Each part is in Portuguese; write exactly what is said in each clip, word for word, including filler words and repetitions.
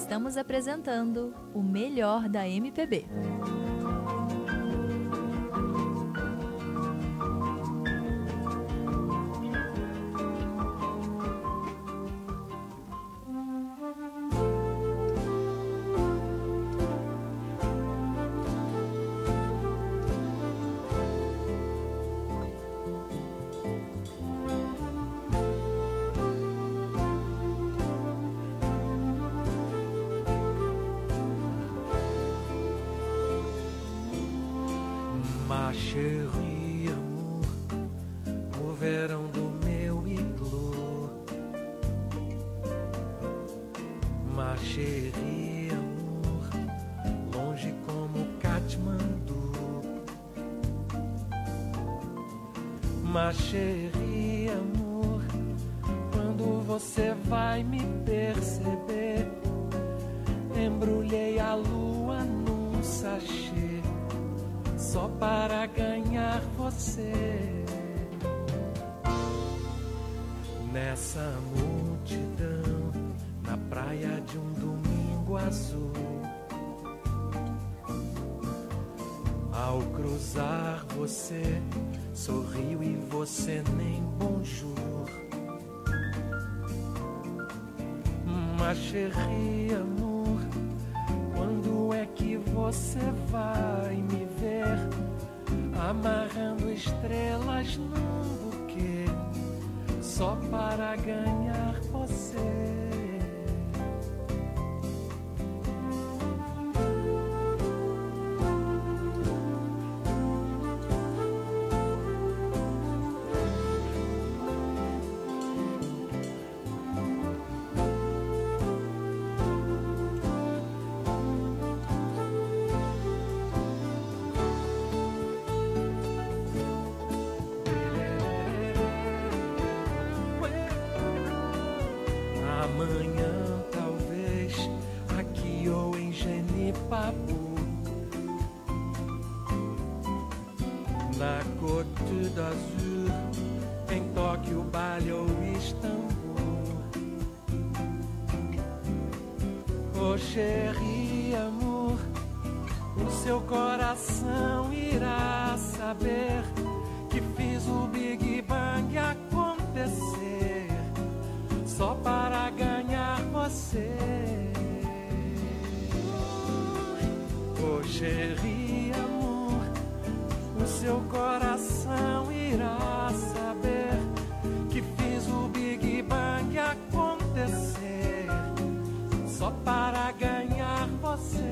Estamos apresentando o melhor da M P B. Ma chérie, amor, o verão do meu iglô. Ma chérie, amor, longe como Katmandu. Ma chérie, amor, quando você vai me perceber? Embrulhei a lua num sachê só para ganhar você. Nessa multidão, na praia de um domingo azul, ao cruzar você, sorriu e você nem bonjour. Ma chérie, amor, quando é que você vai me ver amarrando estrelas num buquê só para ganhar você? Amanhã, talvez, aqui ou em Genipabu, na Côte d'Azur, em Tóquio, Bali ou Istambul. Oh, chérie, amor, o seu coração irá saber que fiz o Big Bang acontecer só para ganhar você. Oh, chérie, amor, o seu coração irá saber que fiz o Big Bang acontecer só para ganhar você.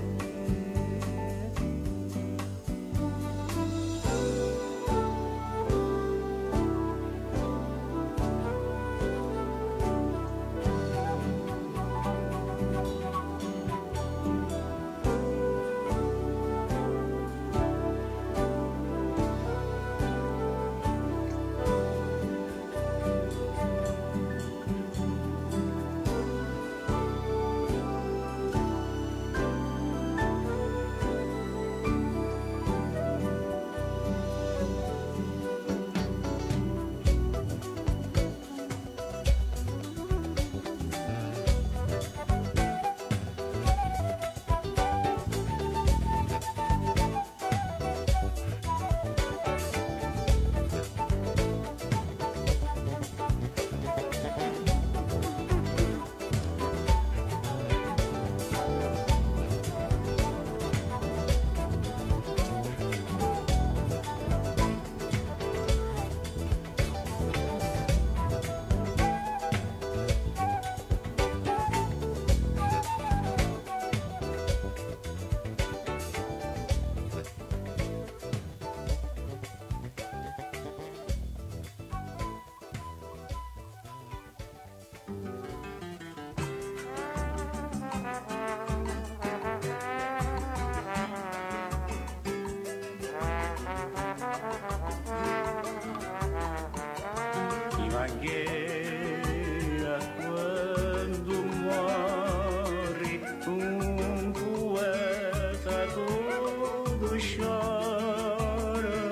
Mangueira, quando morre um poeta, todos choram.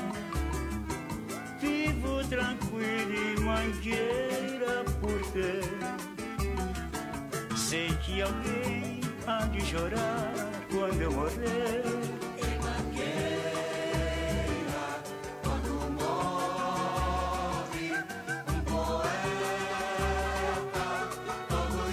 Vivo tranquilo em Mangueira porque Sei que alguém há de chorar quando eu morrer. Em Mangueira, quando morre um poeta, todos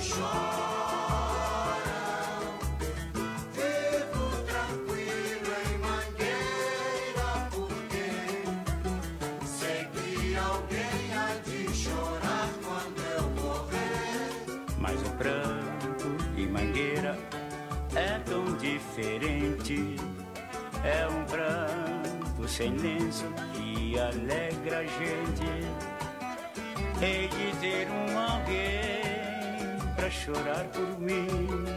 choram. Vivo tranquilo em Mangueira, porque sei que alguém há de chorar quando eu morrer. Mas o pranto em Mangueira é tão diferente. É um pranto sem lenço que alegra a gente. Hei de ter um alguém pra chorar por mim,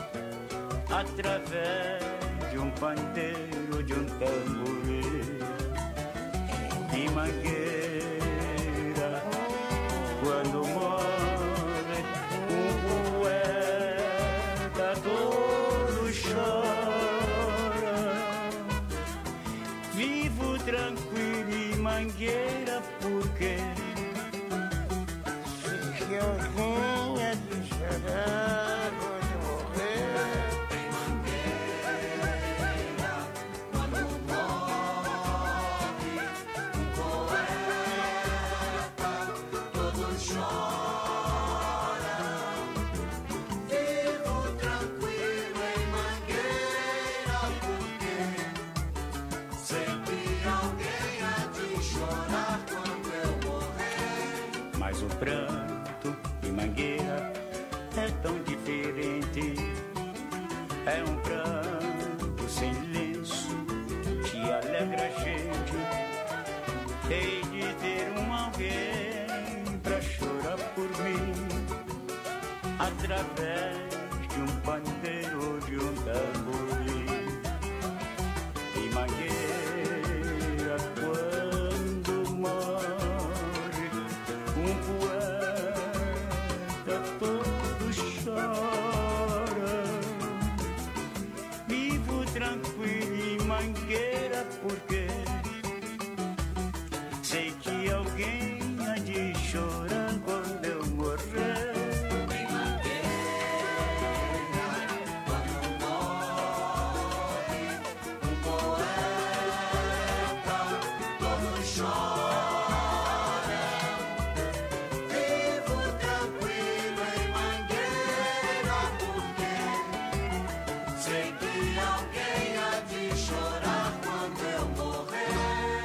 através de um pandeiro, de um tamborim. Em Mangueira, quando morre um poeta, todos choram. Vivo tranquilo em Mangueira, porque se alguém há de chorar quando eu morrer. Em Mangueira, quando morre um poeta, todos choram. Vivo tranquilo em Mangueira, porque sempre alguém há de chorar quando eu morrer. mas o pranto em Mangueira é tão diferente. É um pranto sem lenço que alegra a gente. Hei de ter um alguém pra chorar por mim, através de um pandeiro, de um tamborim. Em Mangueira, quando morre um poeta, todos choram. Vivo tranquilo em Mangueira, porque sei que alguém há de chorar quando eu morrer. Em Mangueira, quando morre um poeta, todos choram. Vivo tranquilo em Mangueira, porque sei que alguém há de chorar quando eu morrer.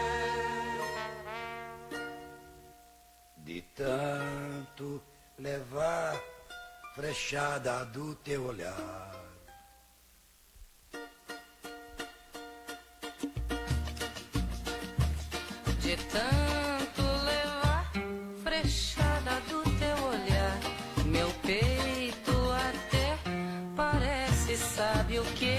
De tanto levar frechada do teu olhar. De tanto levar frechada do teu olhar, meu peito até parece, sabe o que?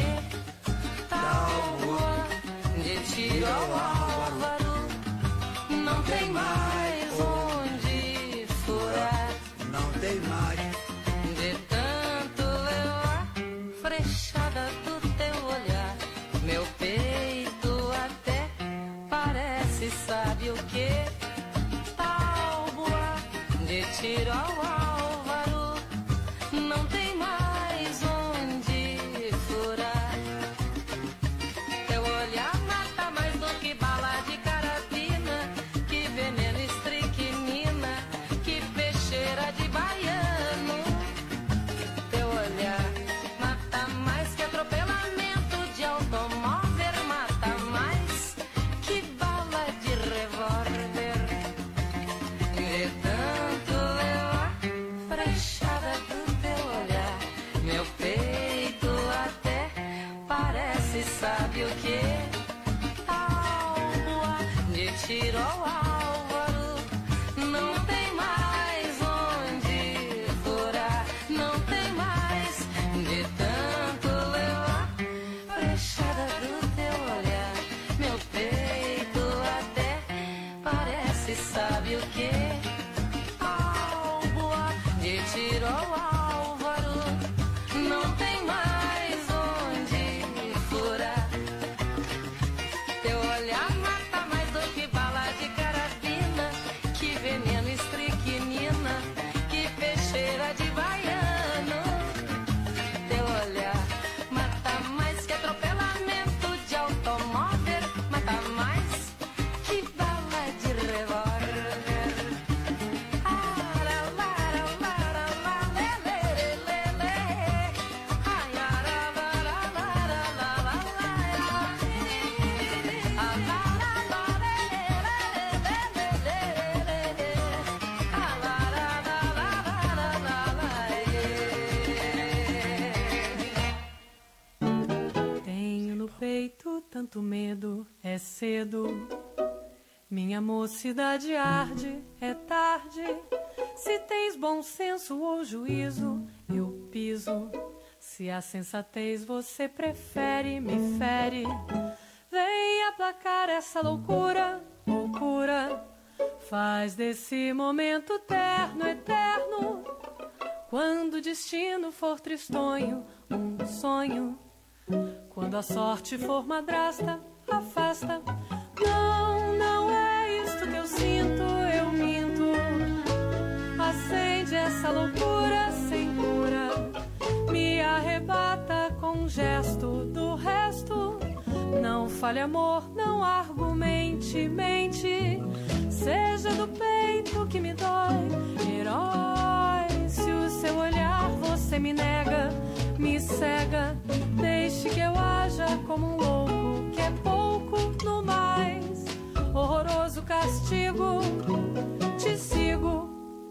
Tábua de tiro ao álvaro, não tem mais onde furar. Não tem mais. De tanto levar frechada do teu olhar, meu peito até parece, sabe o que? Tábua de tiro ao álvaro, não tem mais onde furar. Teu olhar mata mais do que bala de carabina, que veneno estricnina, que peixeira de baiano. Teu olhar mata mais que atropelamento de automóvel, mata mais que bala de revólver. De tanto levar cedo, minha mocidade arde, é tarde. Se tens bom senso ou juízo, eu piso. Se a sensatez você prefere, me fere. Vem aplacar essa loucura, loucura. Faz desse momento terno, eterno. Quando o destino for tristonho, um sonho. Quando a sorte for madrasta, afasta. Não, não é isto que eu sinto, eu minto. Acende essa loucura sem cura. Me arrebata com um gesto do resto. Não fale amor, não argumente, mente. Seja do peito que me dói, herói. Se o seu olhar você me nega, me cega. Deixe que eu haja como um louco, que é pouco no mais. Horroroso castigo, te sigo.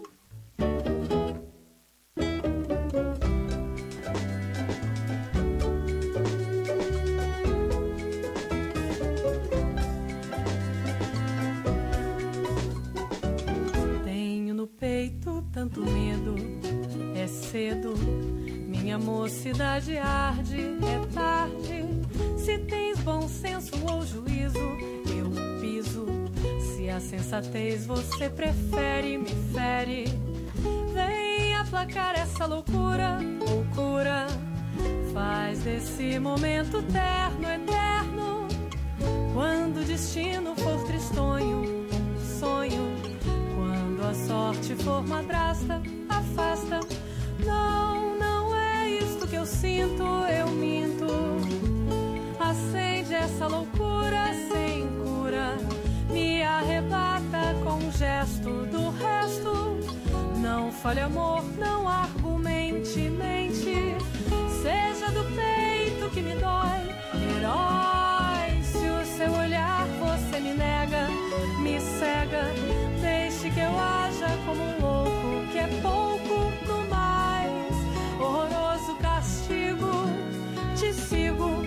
Tenho no peito tanto medo, é cedo. Minha mocidade arde, é tarde. Se tens bom senso ou juízo, eu piso. Se a sensatez você prefere, me fere. Vem aplacar essa loucura, loucura. Faz desse momento terno, eterno. Quando o destino for tristonho, um sonho. Quando a sorte for madrasta, afasta. Não, não é isto que eu sinto, eu minto. Acende essa loucura sem cura. Me arrebata com um gesto do resto. Não fale amor, não argumente, mente. Seja do peito que me dói, herói. Se o seu olhar você me nega, me cega. Deixe que eu haja como um louco, que é pouco no mais. Horroroso castigo, te sigo.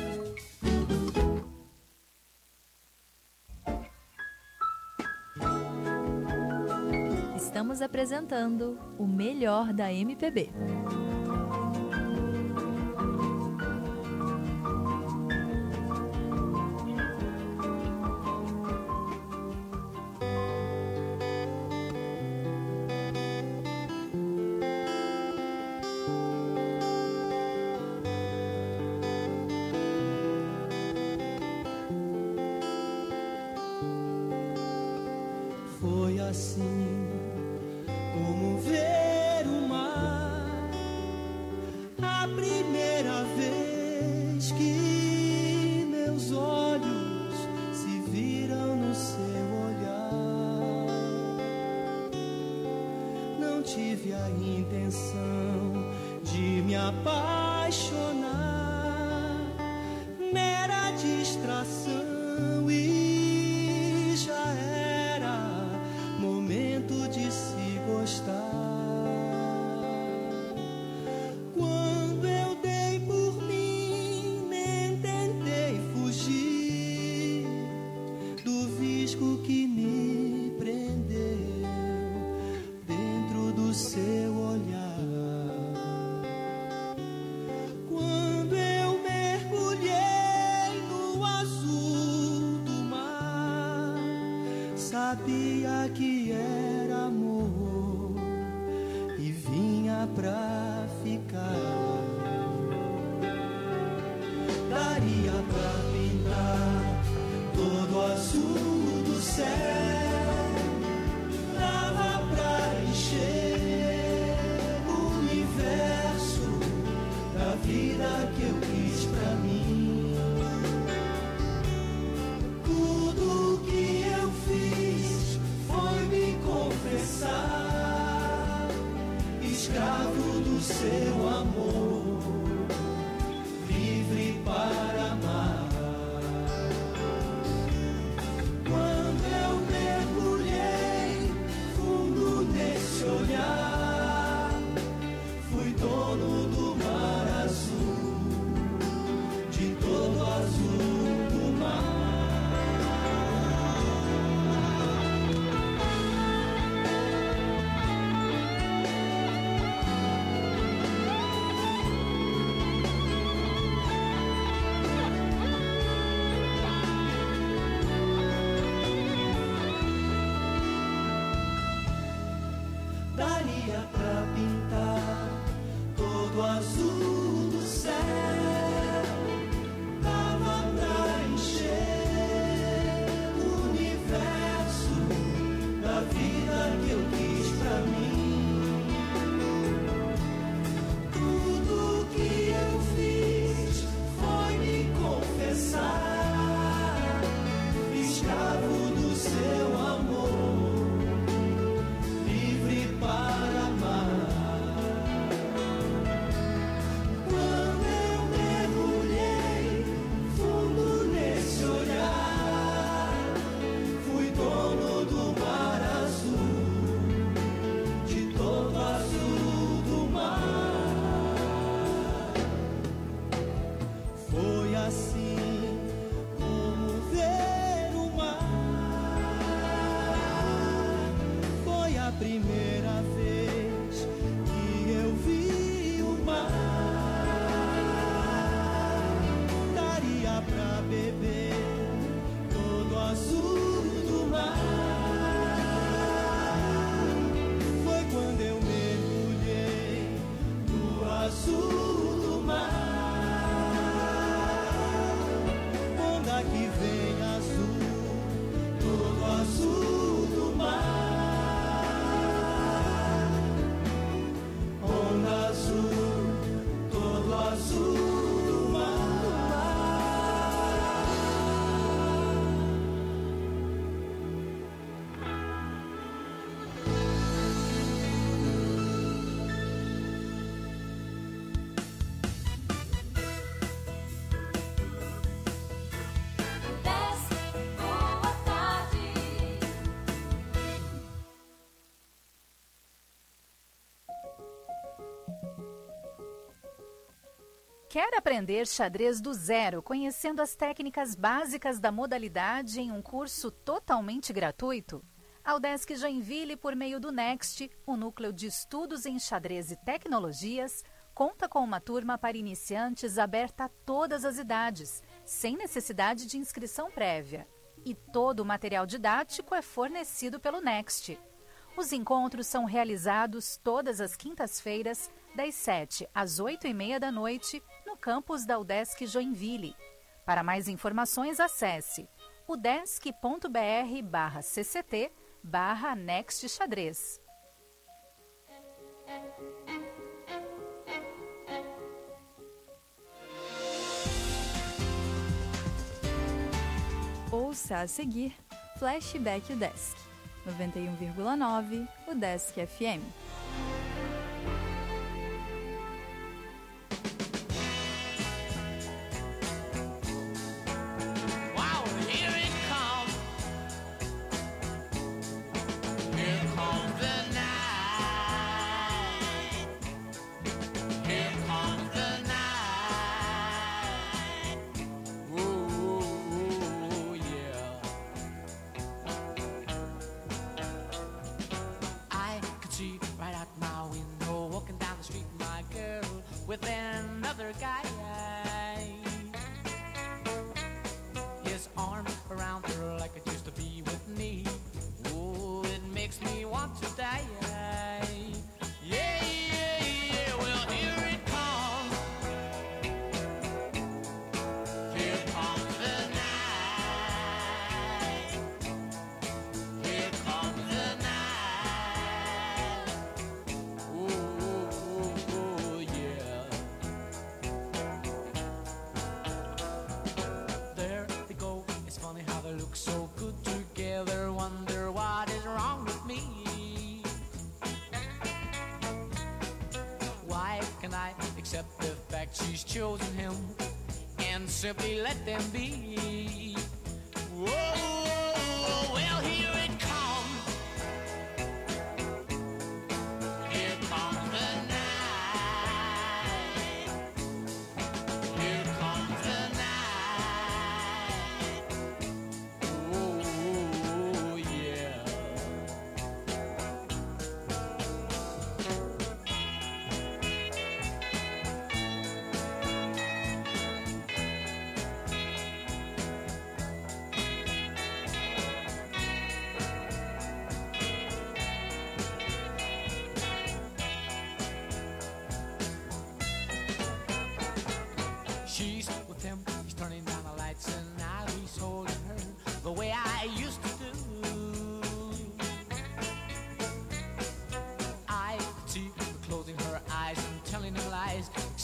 Estamos apresentando o melhor da M P B. Foi assim como ver o mar, a primeira vez que meus olhos se viram no seu olhar. Não tive a intenção de me apaixonar, mera distração e já era momento de se gostar. Quando eu dei por mim, nem tentei fugir do visco que me prendeu dentro do seu olhar. Quando eu mergulhei no azul do mar, sabia que era amor e vinha pra ficar. Daria pra pintar todo o azul do céu, dava pra encher o universo da vida que eu quis pra mim. Tudo que eu fiz foi me confessar, escravo do seu amor, livre para amar. Quando eu mergulhei fundo nesse olhar, fui dono do mar azul, de todo azul do mar. daria pra pintar todo o azul do céu. Dava pra encher o universo da vida que eu quis pra mim. Tudo que eu fiz foi me confessar, escravo do seu amor, livre para amar. Quando eu mergulhei fundo nesse olhar, fui dono do mar azul, de todo azul do mar. Foi assim como ver o mar. Foi a primeira vez que eu vi o mar. Daria pra beber todo o azul do mar. Foi quando eu mergulhei no azul do mar. Onda que vem azul, todo azul do mar. Onda azul, todo azul do mar. Boa tarde. Quer aprender xadrez do zero, conhecendo as técnicas básicas da modalidade em um curso totalmente gratuito? A Udesc Joinville, por meio do Next, o Núcleo de Estudos em Xadrez e Tecnologias, conta com uma turma para iniciantes aberta a todas as idades, sem necessidade de inscrição prévia. E todo o material didático é fornecido pelo Next. Os encontros são realizados todas as quintas-feiras, das sete às oito e meia da noite, no campus da Udesc Joinville. Para mais informações, acesse udesc.br barra cct barra Next Xadrez. Ouça a seguir Flashback Udesc, noventa e um vírgula nove Udesc F M. Wow, here it comes. Here comes the night. Here comes the night. Ooh, yeah. I can see right out my window, walking down the street, my girl, with another guy. His arms around her like it used to be with me. Oh, it makes me want to die. Yeah, yeah, yeah. Well, here it comes. Here comes the night. Here comes the night. Ooh, ooh, ooh, yeah. There they go. It's funny how they look so good together. Wonder what is wrong with me. Why can I accept the fact she's chosen him and simply let them be? Whoa, well, here it comes. Here comes the night. Here comes the night. Ooh, yeah.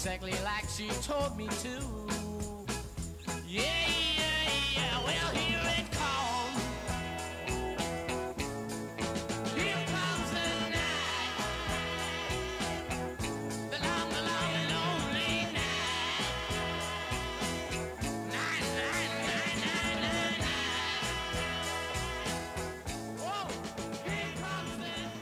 exactly like she told me to. Yeah, yeah, yeah, well, here it comes. Here comes the night, the long, the long, lonely night. Night, night, night, night, night, night. Whoa, here comes the night.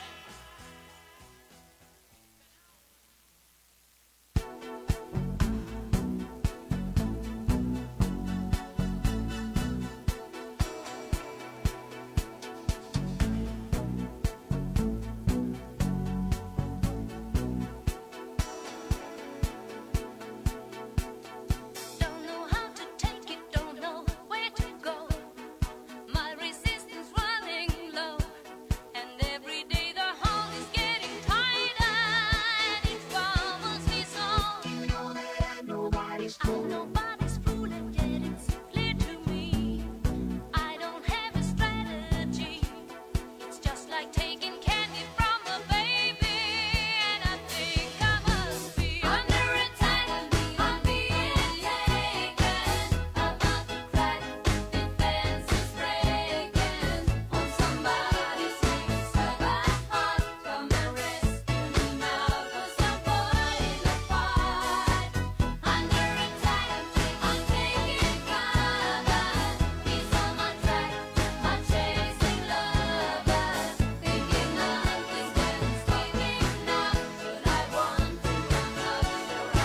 Don't know how to take it, don't know where to go. My resistance running low, and every day the hole is getting tighter, and it troubles me so. You know that nobody's fool. I'm nobody's fool, and yet it's clear to me I don't have a strategy. It's just like taking candy from a baby, and I think I must be under attack. I'm being taken about to crack. Defenses breaking on somebody's wings. Survive hard, come and rescue me now, 'cause I'm caught in the fight. Under attack, I'm taking cover. He's on my track, I'm chasing lovers, thinking nothing's been swinging now. Should I want to? I'm not sure I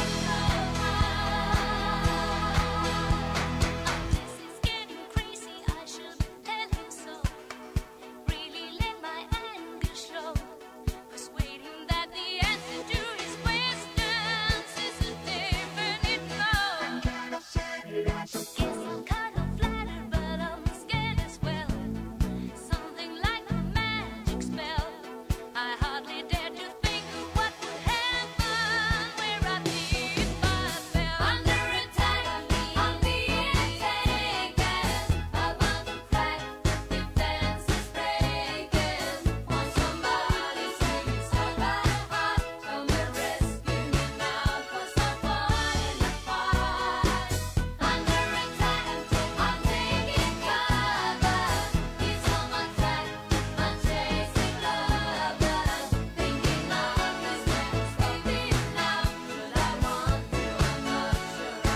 This is getting crazy, I should tell him so. Really let my anger show, persuading that the answer to his questions is a definite no. Guess I'm kind of flattered, but I'm scared as well. Something like a magic spell. I hardly dare to think of what would happen where I did my fell. Under attack, I'm being taken about to crack. Defenses breaking on somebody's wings. Survive hard, come and rescue me now, 'cause I'm caught in the fight. Under attack, I'm taking cover. He's on my track, I'm chasing lovers, thinking nothing's been swinging now. Should I want to? I'm not sure I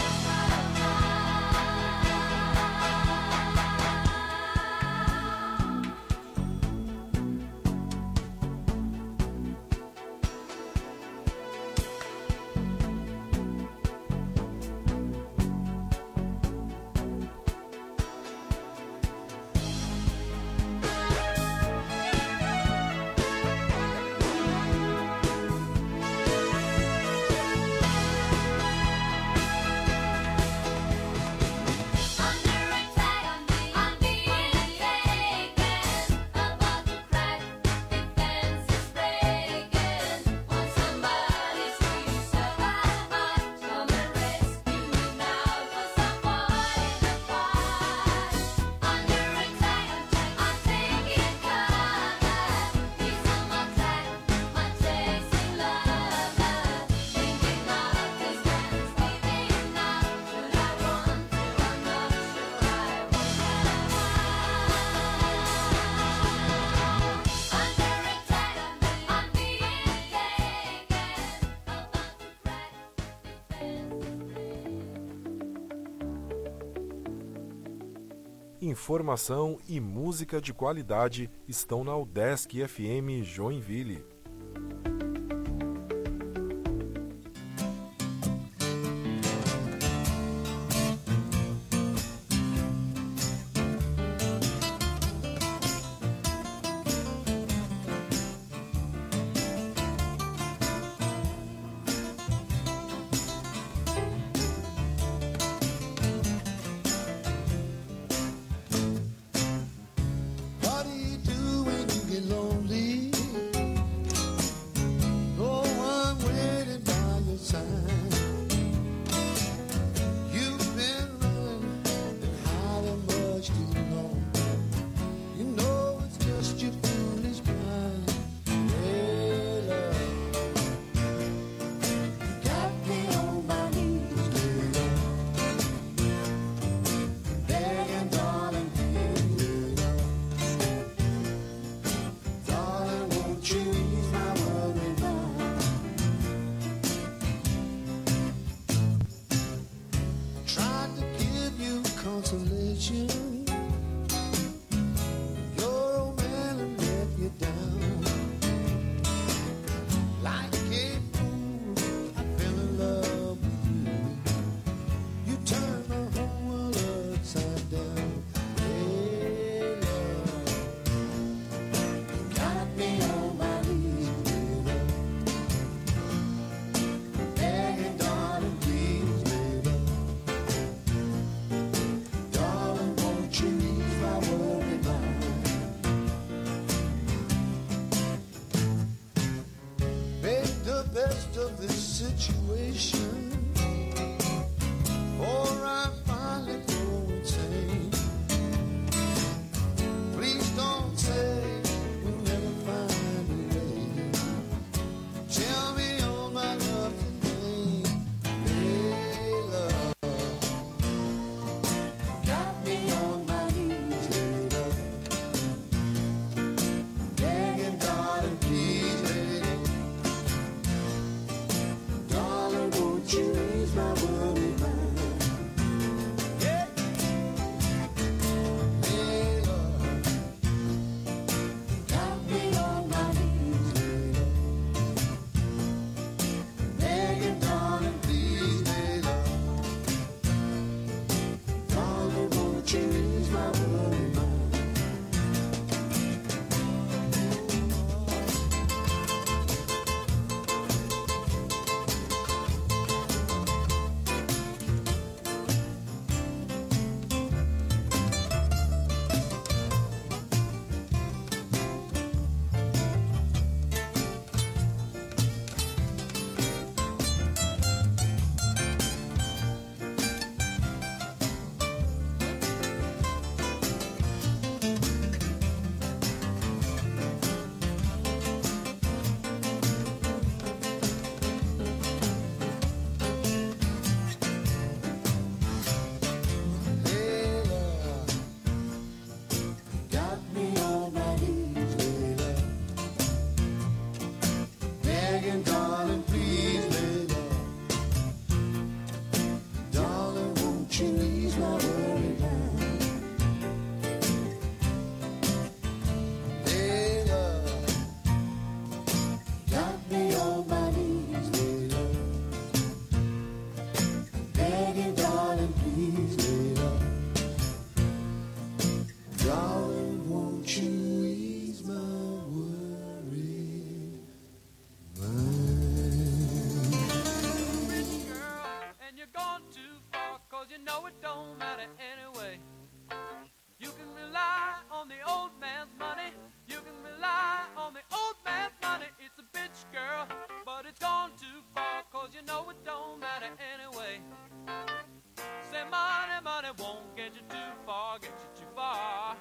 Under attack, I'm being taken about to crack. Defenses breaking on somebody's wings. Survive hard, come and rescue me now, 'cause I'm caught in the fight. Under attack, I'm taking cover. He's on my track, I'm chasing lovers, thinking nothing's been swinging now. Should I want to? I'm not sure I Under attack, I'm being taken about to crack. Informação e música de qualidade estão na UDESC F M Joinville. What do you do when you get lonely? best of this situation, or I finally go insane. Please don't say you'll never find a way. Tell me all my love today. Hey, love, got me on my knees, hey, love, begging, darling, please, lady. Darling, won't you ease my worry mind? Yeah. Hey, love, got me on my knees, lady. Begging, darling, please, lady. Darling, won't you ease my worry mind? Got me on my knees, lady. Begging, darling, please, lady. Darling, won't you ease my worry mind? Lady, got me on my knees, lady. Begging, darling, please, lady. Darling, won't you ease my worry mind? Girl, and you're gone too far, cause you know it don't matter anyway. You can rely on the old man's money. You can rely on the old man's money. It's a bitch, girl, but it's gone too far, cause you know it don't matter anyway. Say money, money won't get you too far, get you too far.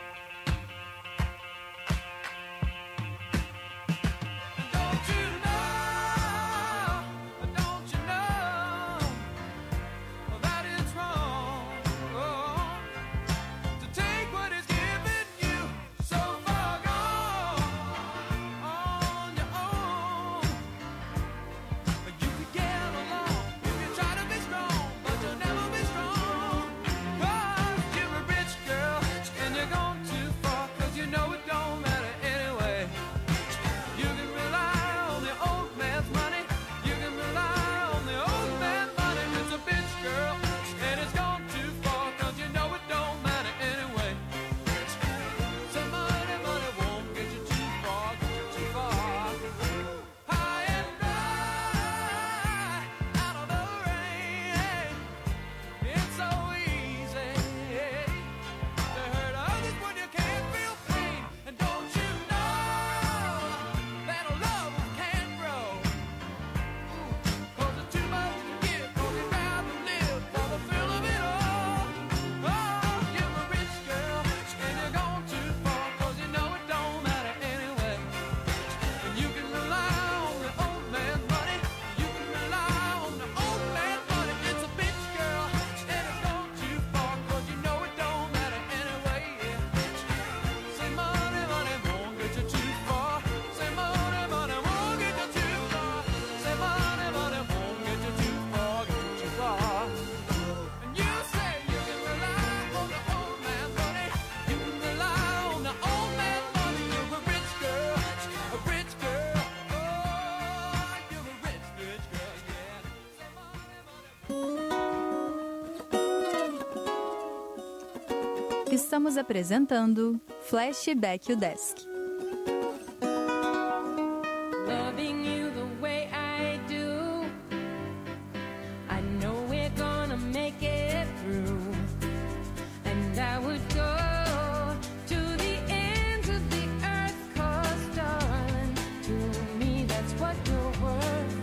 Don't you know, don't you know that it's wrong, oh, to take what is given you so far gone on your own. You can get along, you can try to be strong, but you'll never be strong. 'Cause you're a rich girl and you're gone too far, 'cause you know it don't matter anyway. You can rely on the old man's money. You can rely on the old man's money. It's a bitch, girl, and it's gone too far, 'cause you know it don't matter anyway. So money, money won't get you too far, get you too far. High and dry, out of the rain. It's so easy to hurt others when you can't feel pain. And don't you know that a love can't grow? 'Cause it's too much to give, 'cause you'd rather live for the thrill of it all. Oh, you're a rich girl, and you're gone too far, 'cause you know it don't matter anyway. And you can rely on the old man's money. You can rely on the old man's money. It's a bitch, girl, and it's gone too far, 'cause you know it don't matter anyway. Say money, money won't get you too far. Say money, money won't get you too far. Say money, money won't get you too far, get you too far. And you say you can rely on the old man's money. You can rely on the old man's money. You're a rich girl, a rich girl. Oh, you're a rich, rich girl, yeah. Say money, money. Estamos apresentando Flashback o Desk. Loving you the way I do, I know we're gonna make it through. And I would go to the ends of the earth, 'cause darling, to me that's what you're worth.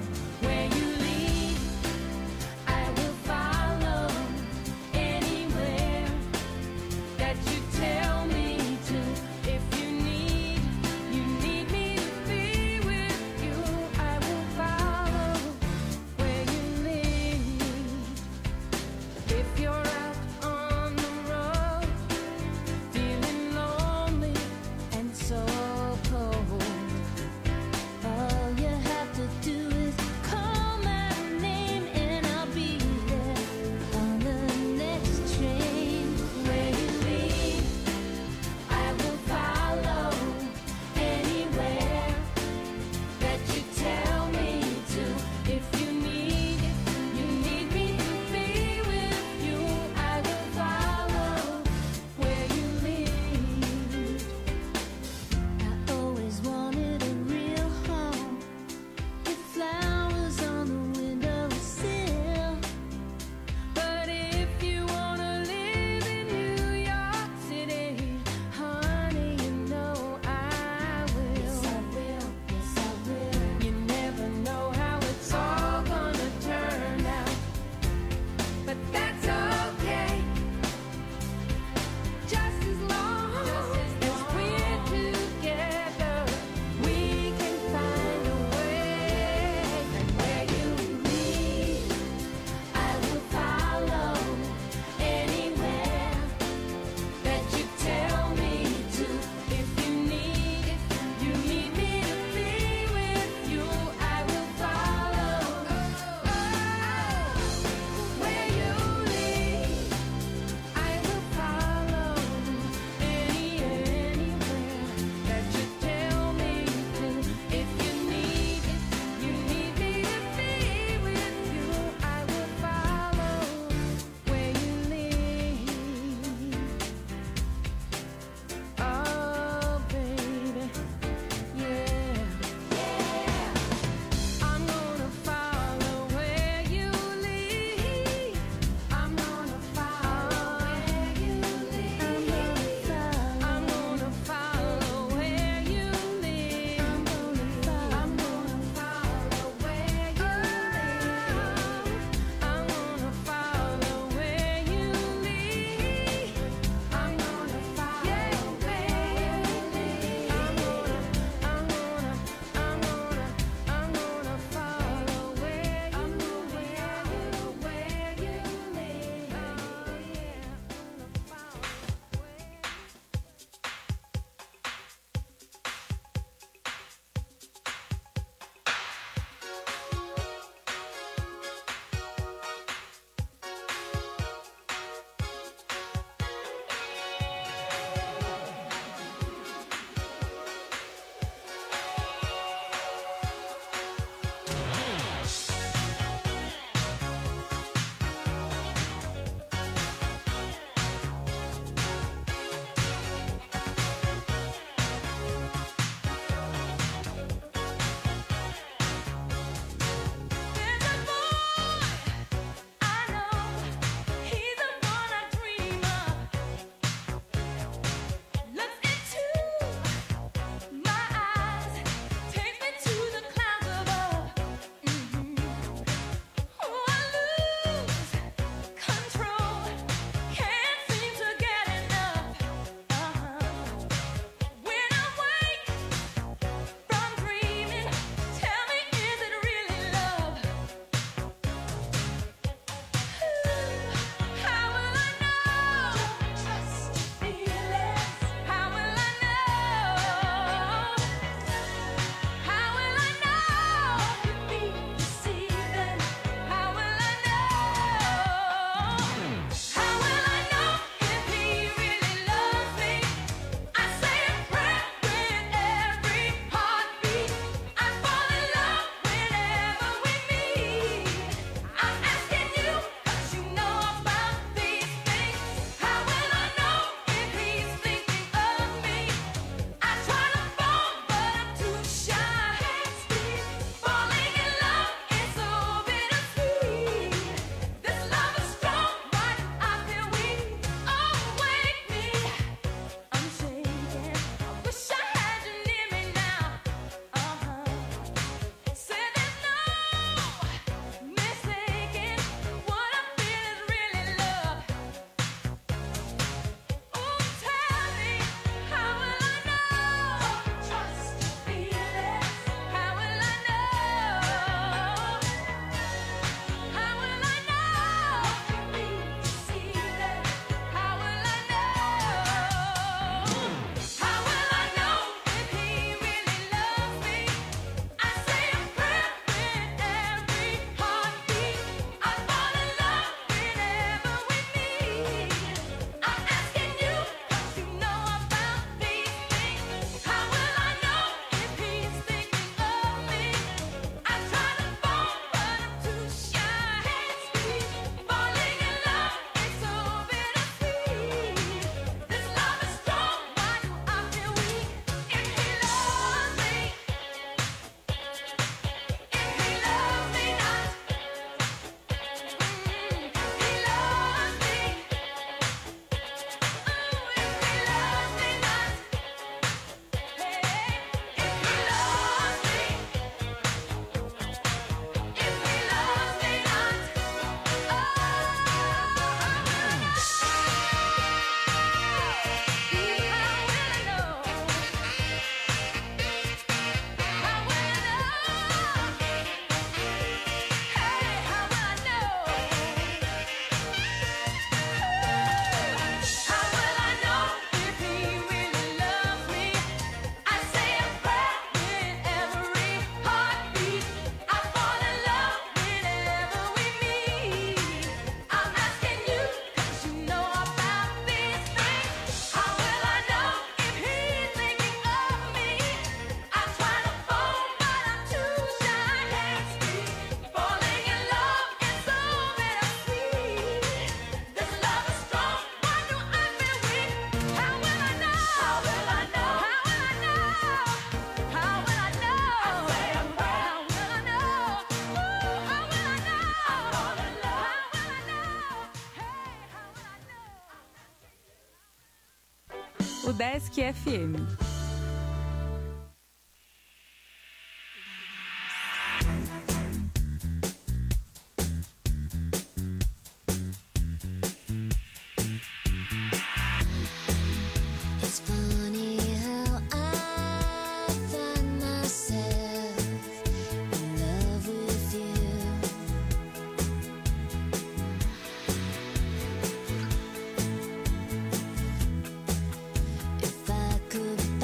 O Desk F M. It's funny how I find myself in love with you. If I could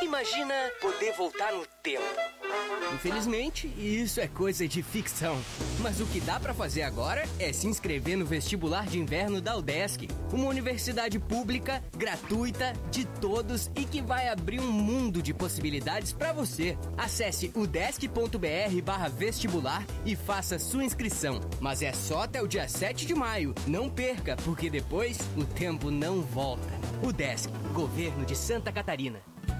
Imagina poder voltar no tempo. Infelizmente, isso é coisa de ficção. Mas o que dá pra fazer agora é se inscrever no vestibular de inverno da UDESC, uma universidade pública, gratuita, de todos e que vai abrir um mundo de possibilidades pra você. Acesse udesc.br barra vestibular e faça sua inscrição. Mas é só até o dia sete de maio. Não perca, porque depois o tempo não volta. UDESC, Governo de Santa Catarina.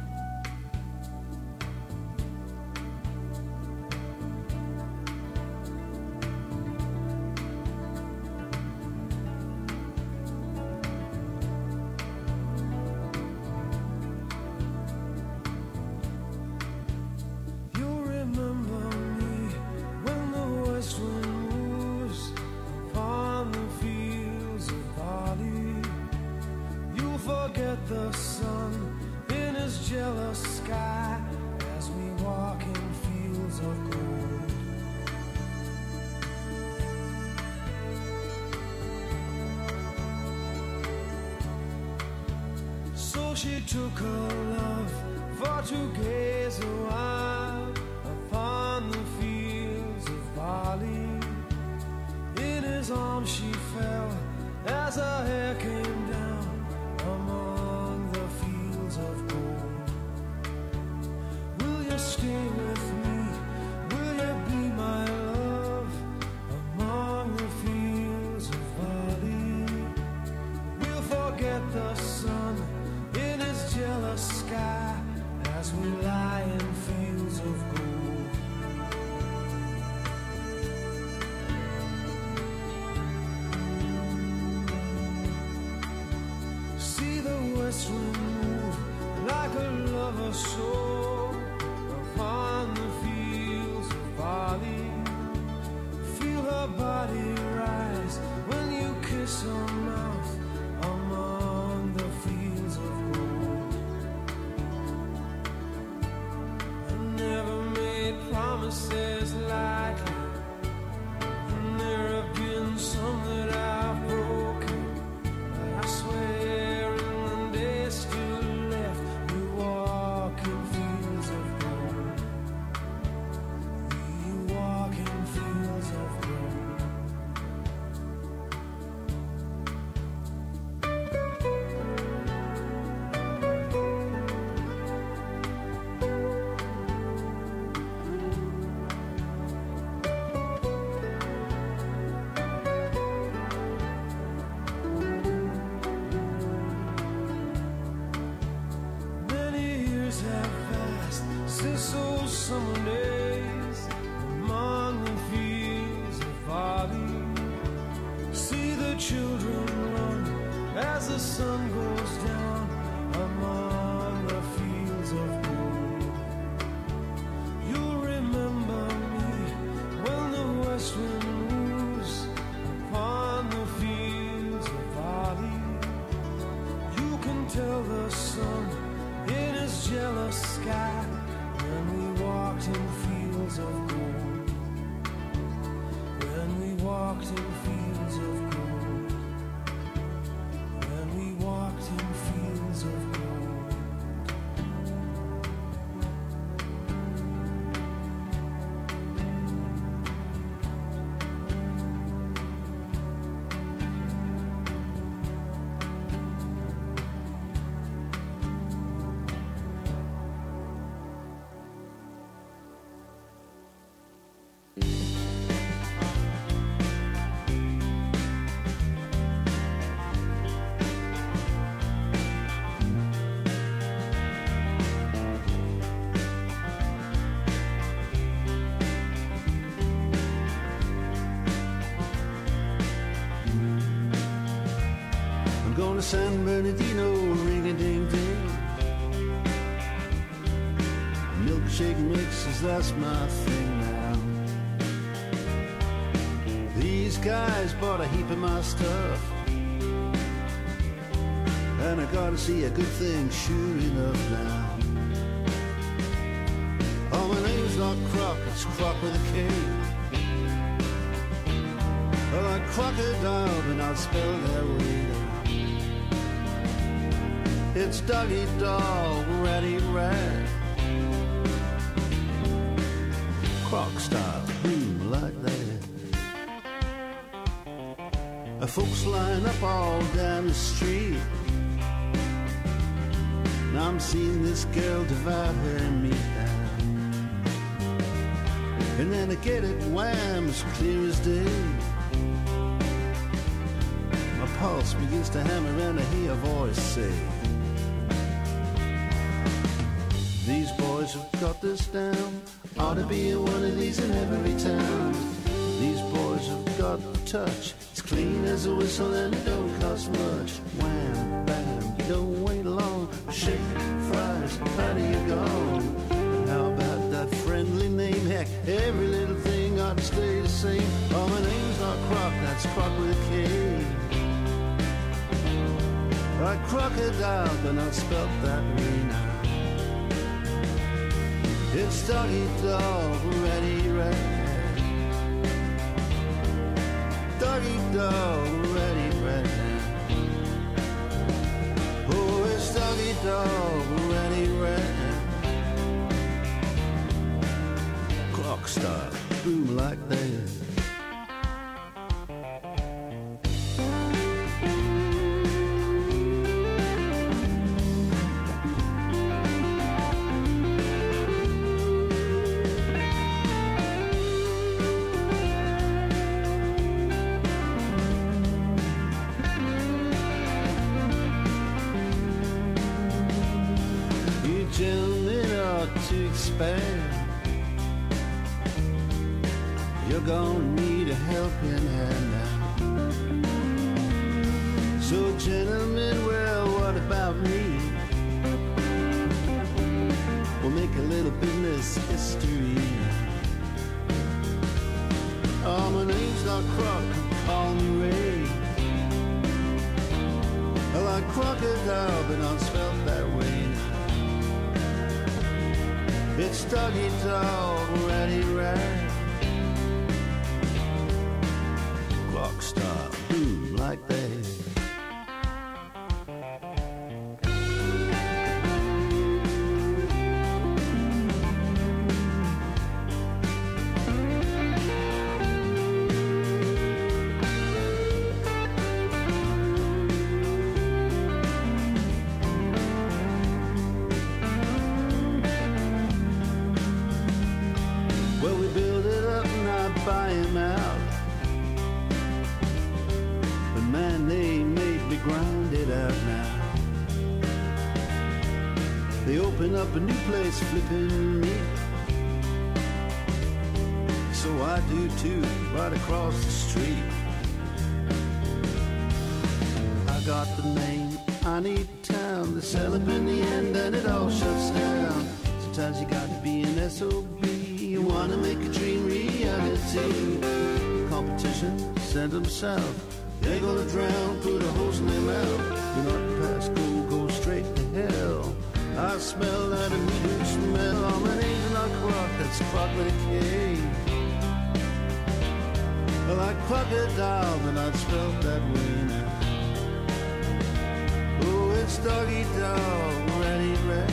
She took her love for to gaze a while upon the fields of barley. In his arms she fell as her hair came down among the fields of gold. Will you stay with me? Will you be my love among the fields of barley? We'll forget the sun in his jealous sky as we lie in fields of gold. See the west wind move like a lover's soul upon the fields of barley. Feel her body rise when you kiss her mouth among the fields of gold. I never made promises lightly, and there have been some that I've broken, but I swear in the days still left we walk in fields of gold. We walk in fields of gold. Many years have passed since those summer days among the fields of barley. See the children run as the sun goes down among the fields of gold. You'll remember me when the west wind moves upon the fields of barley. You can tell the sun in his jealous sky when we walked in fields of gold. When we walked in fields of gold. When we walked in fields of gold. I'm going to San Bernardino, ring-a-ding-ding. Milkshake mixes, that's my thing now. These guys bought a heap of my stuff, and I gotta see a good thing sure enough now. Oh, my name's not Croc, it's Croc with a K. Well, like crocodile, but not spelled that way. It's doggy dog, ratty rat. Croc style, boom like that. Uh, folks line up all down the street. Now I'm seeing this girl devour her meat. And then I get it wham, as clear as day. My pulse begins to hammer and I hear a voice say, these boys have got this down. Ought to be one of these in every town. These boys have got the touch. It's clean as a whistle and it don't cost much. Wham, bam, you don't wait long. Shake, fries, how do you go? And how about that friendly name? Heck, every little thing ought to stay the same. Oh, my name's not Croc, that's Croc with a K. Like crocodile, but not spelt that way now. It's doggy dog, ratty rat. Doggy dog, ratty rat. Oh, it's doggy dog, ratty rat. Clock style, boom like that. You're gonna need a helping hand now. So gentlemen, well, what about me? We'll make a little business history. Oh, my name's not Croc, call me Ray. I like crocodile, but not spelled that way. It's doggy dog, ratty rat. Clock style, boom like that. Up a new place flipping me. So I do too, right across the street. I got the name, I need town. They sell up in the end and it all shuts down. Sometimes you got to be an S O B. You want to make a dream reality. Competition, send them south. They're gonna drown, put a hose in their mouth. Do not pass go, go straight to hell. I smell that immediate smell. Oh, my name's not Croc, that's Croc with a K. I like crocodile, but not spelled that way now. Oh, it's doggy dog, ratty rat.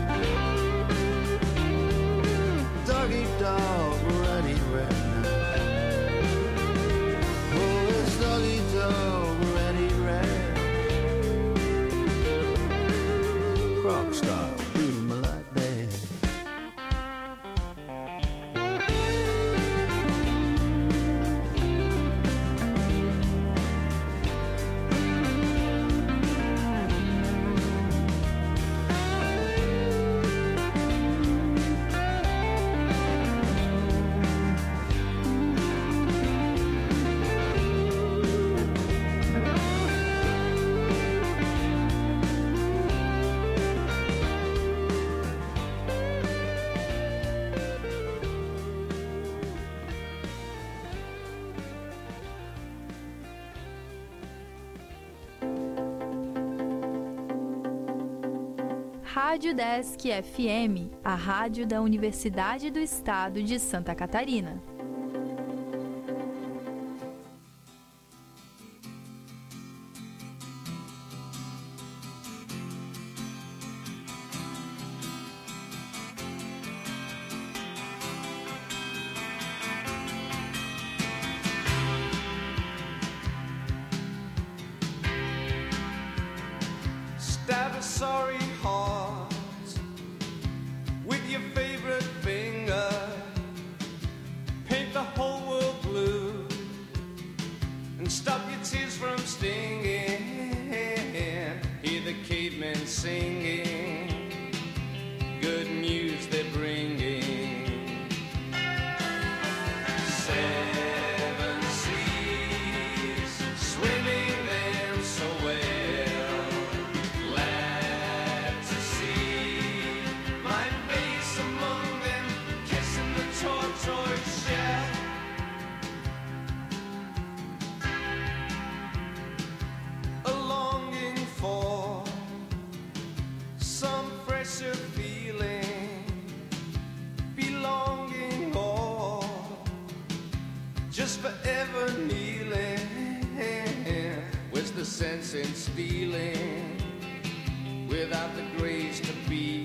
Doggy dog, ratty rat now. Oh, it's doggy dog, ratty rat. Croc style, boom like that. Rádio Desk F M, a rádio da Universidade do Estado de Santa Catarina. and stop your tears from stinging. Hear the cavemen singing, good news they're bringing. Seven seas, swimming them so well. Glad to see my face among them, kissing the tortoise shell. A longing for some fresher feeling, belonging or just forever kneeling. Where's the sense in stealing without the grace to be?